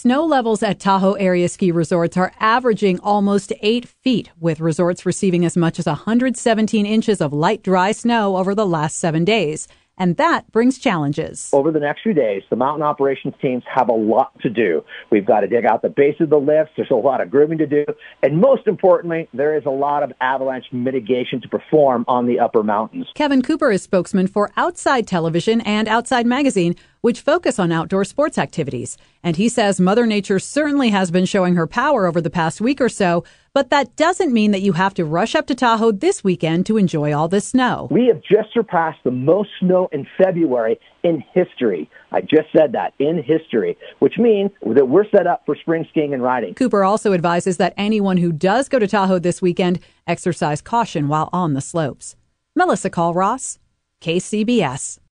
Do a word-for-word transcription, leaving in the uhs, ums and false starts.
Snow levels at Tahoe area ski resorts are averaging almost eight feet, with resorts receiving as much as one hundred seventeen inches of light, dry snow over the last seven days. And that brings challenges. Over the next few days, the mountain operations teams have a lot to do. We've got to dig out the base of the lifts. There's a lot of grooming to do. And most importantly, there is a lot of avalanche mitigation to perform on the upper mountains. Kevin Cooper is spokesman for Outside Television and Outside Magazine, which focus on outdoor sports activities. And he says Mother Nature certainly has been showing her power over the past week or so, but that doesn't mean that you have to rush up to Tahoe this weekend to enjoy all this snow. We have just surpassed the most snow in February in history. I just said that, in history, which means that we're set up for spring skiing and riding. Cooper also advises that anyone who does go to Tahoe this weekend exercise caution while on the slopes. Melissa Call-Ross, K C B S.